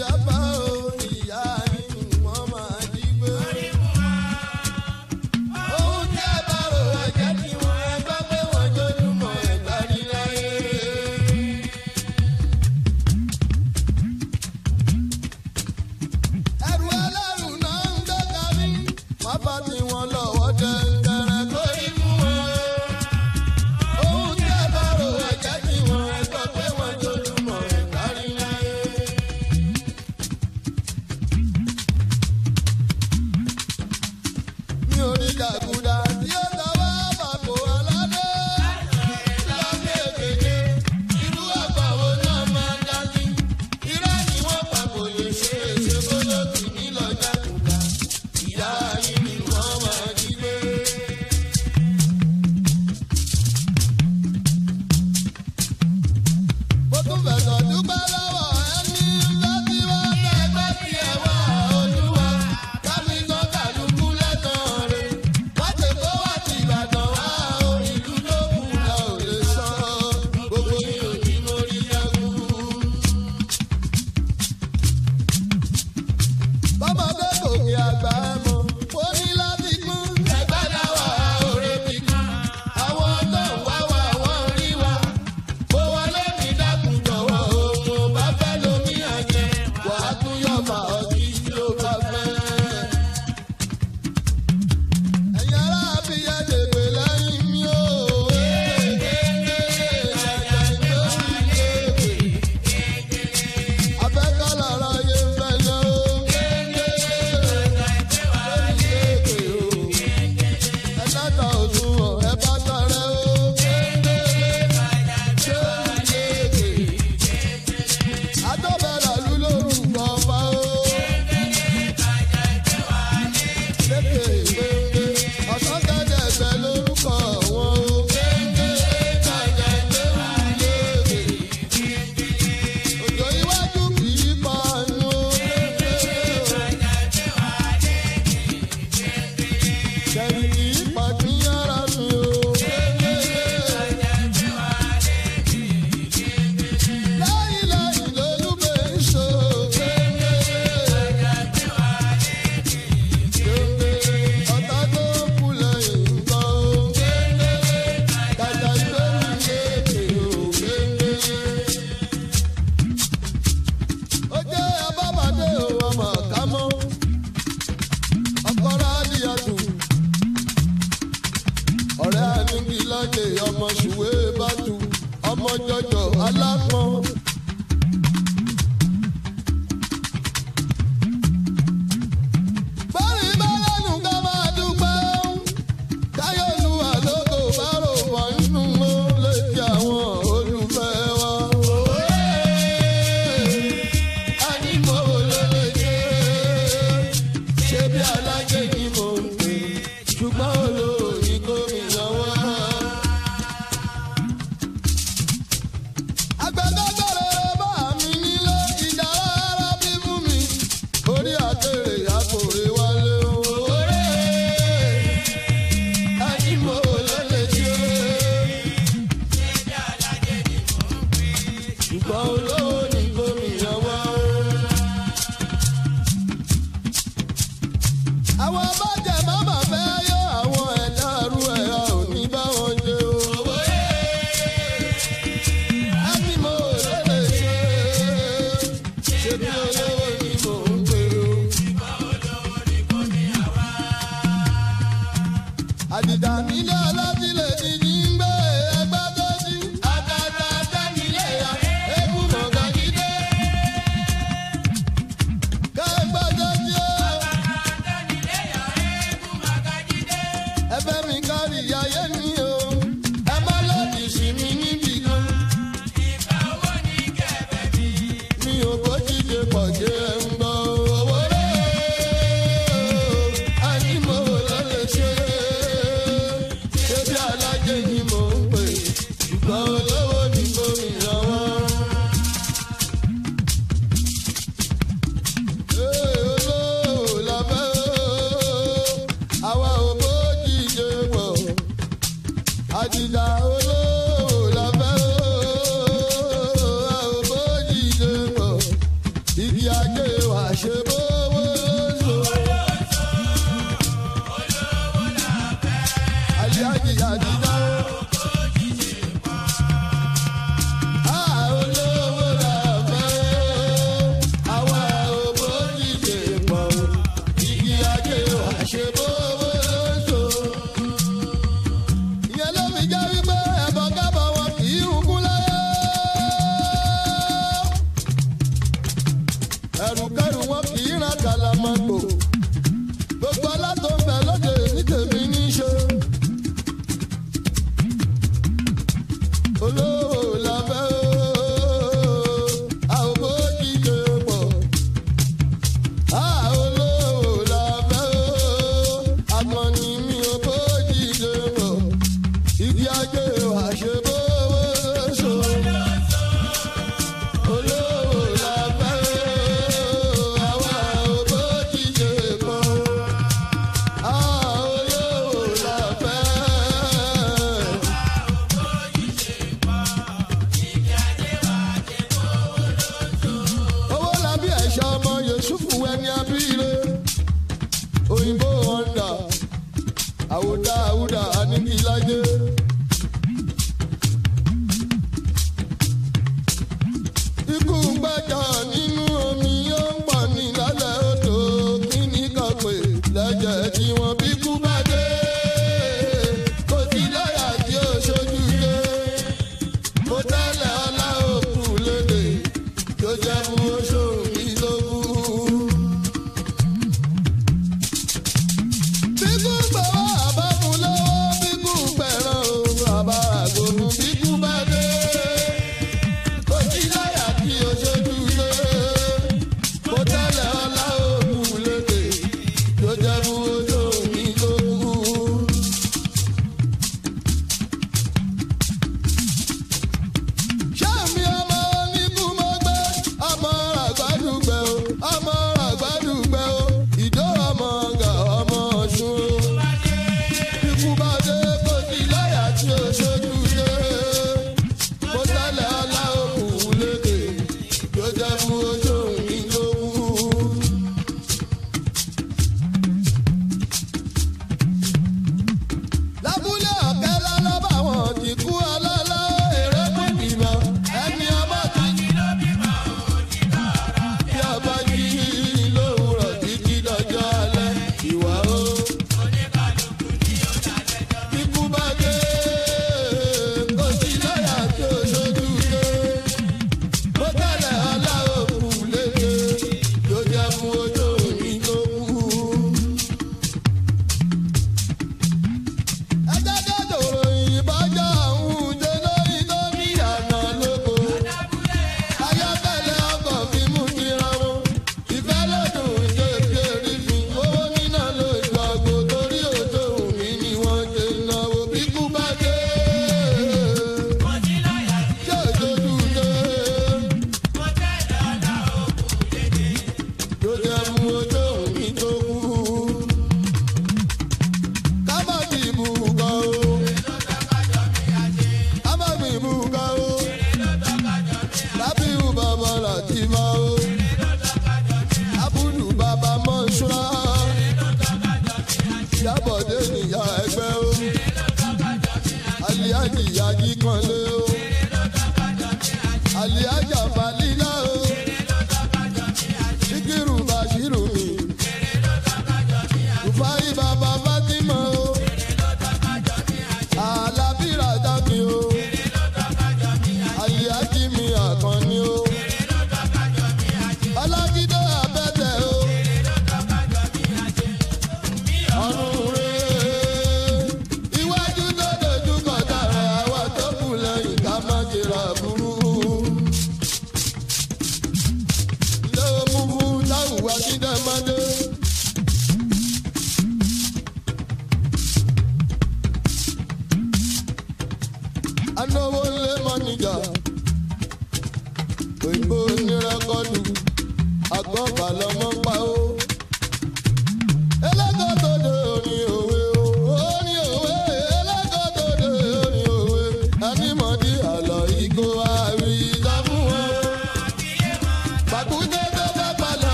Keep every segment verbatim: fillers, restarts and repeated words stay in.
Yeah.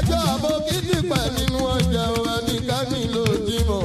ọjọ́ àbókí ti pẹ̀ nínú ọjà ẹnìkan ní lójúmọ́.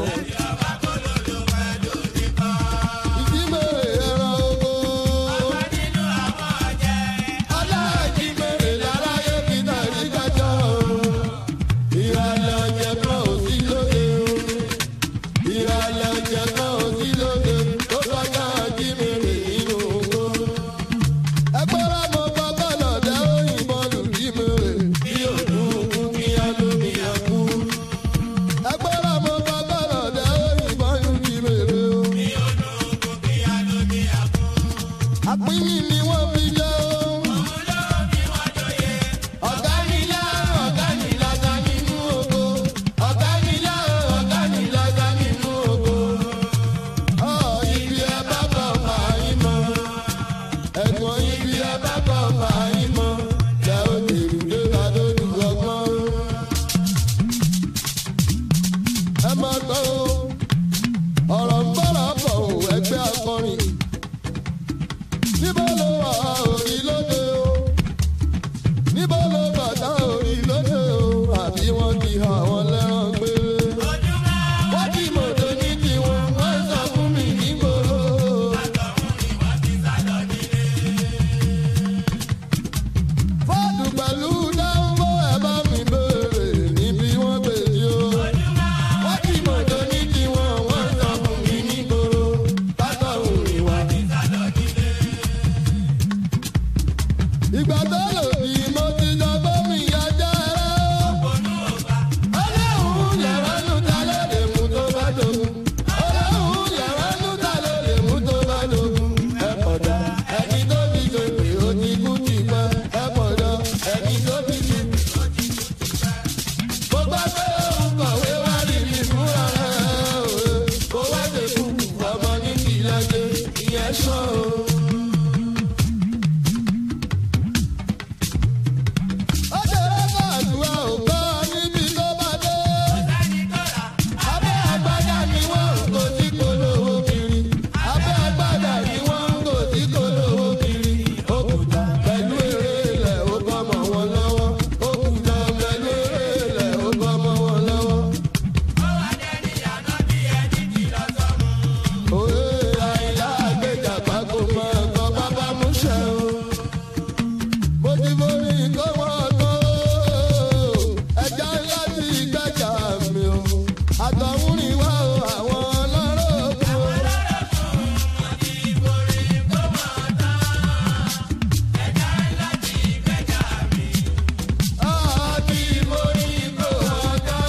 ọ̀rọ̀ ń bọ̀rọ̀ bọ̀ ò ẹgbẹ́ akọrin níbo ló wà orí lóde o níbo ló bàtà orí lóde o àbí wọ́n ti hà wọ́n lẹ́ràn gbére. wọ́n ti mọ̀tò ní tiwọn wọ́n sọ fún mi nígboro. fọ́ọ̀dù pẹ̀lú dáńbó ẹ̀ bá mi béèrè níbi wọ́n gbé sí o. wọ́n ti mọ̀tò ní tiwọn wọ́n sọ fún mi nígboro. bàtà òun ìwà ti sálọ nílé. ìgbà tó lòdì mo ti jọ gómi ajá rẹ̀. ọlọ́run yàrá nù ta ló lè mú tó bá dogun. ọlọ́run yàrá nù ta ló lè mú tó bá dogun. ẹ kọ̀dà ẹni tó fi ṣe pé ó ti kú ti pẹ́. ẹ kọ̀dà ẹni tó fi ṣe pé ó ti kú ti pẹ́. mo gbà pé òun kọ̀wé wá rí mi fúnra rẹ̀ òwe. kó wá ṣe kúkú ọmọ ní kìlẹ̀ṣẹ̀ ìyẹn sọ o. ó ṣeré káàdùá ò gbọ́ níbi tó bá dé. abẹ́ àgbàdá ni wọ́n ń kó tí kò lówó kiri. abẹ́ àgbàdá ni wọ́n ń kó tí kò lówó kiri. òkúta pẹ̀lú eré ilẹ̀ ó bọ́ mọ́ wọn lọ́wọ́. òkúta pẹ̀lú eré ilẹ̀ ó bọ́ mọ́ wọn lọ́wọ́. òye àìlá àgbèjà pàkó máa kọ́ bábá múṣẹ́ o. mo ti borí kó wọ́n tó ẹja ńlá ti gbẹ́jà mi o. àtọ̀hún ni wá o àwọn ọlọ́rọ̀ kú o. àti borí kó wọ́n tó.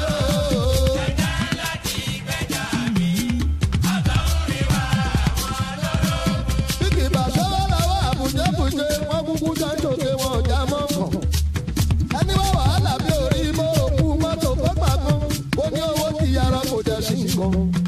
bí kì bá sọ́wọ́ lọ́wọ́ àbùjẹ́bùjẹ́ wọ́n kúkú sáńtòkè wọn ò já mọ́ kàn. ẹni wá wàhálà bí orí mọ́ òkú mọ́tò kó pàgọ́ ó ní owó ti yára kò dẹ̀ sí nǹkan.